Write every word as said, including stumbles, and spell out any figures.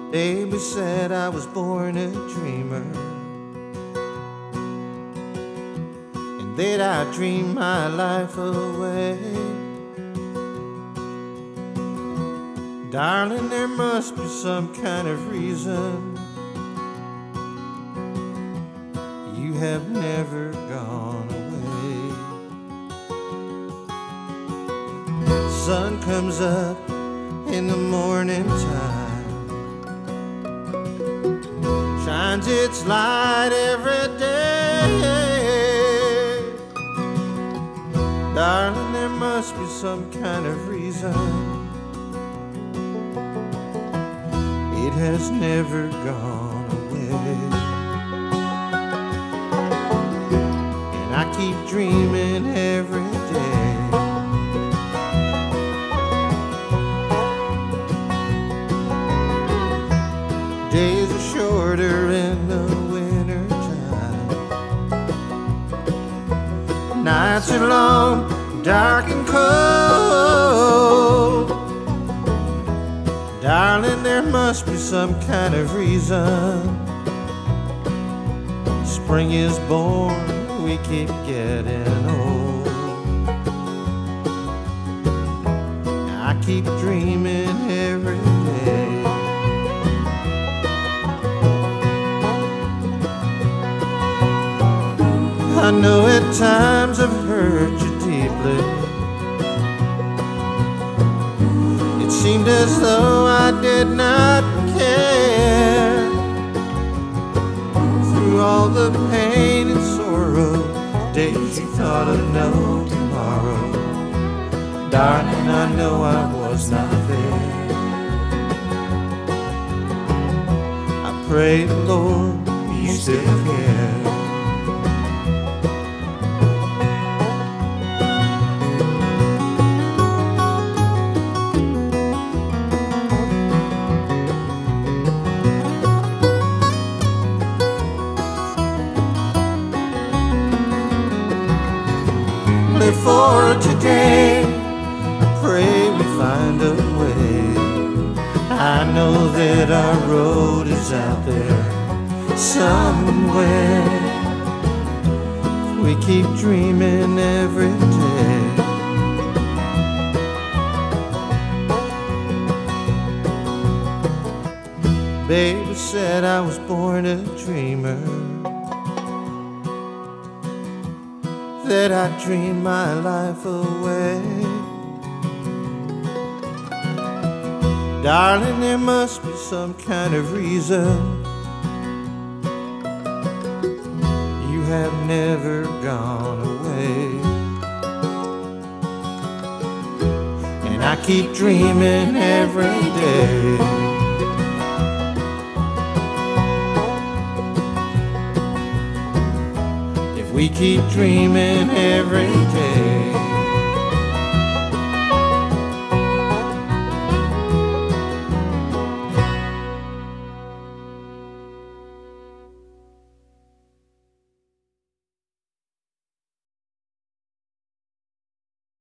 Baby said I was born a dreamer, and that I dream my life away. Darling, there must be some kind of reason you have never gone away. Sun comes up in the morning time, shines its light every day. Darling, there must be some kind of reason it has never gone away. And I keep dreaming every day. Days are shorter in the winter time. Nights are long, dark and cold. Darling, there must be some kind of reason. Spring is born, we keep getting old. I keep dreaming every day. I know at times I've hurt you deeply. It seemed as though I did not care. Through all the pain and sorrow, days you thought of no tomorrow. Darling, I know I was not there. I pray the Lord you still care. For today, I pray we find a way. I know that our road is out there somewhere. We keep dreaming every day. Baby said I was born a dreamer, that I dream my life away. Darling, there must be some kind of reason you have never gone away. And I keep dreaming every day. We keep dreaming every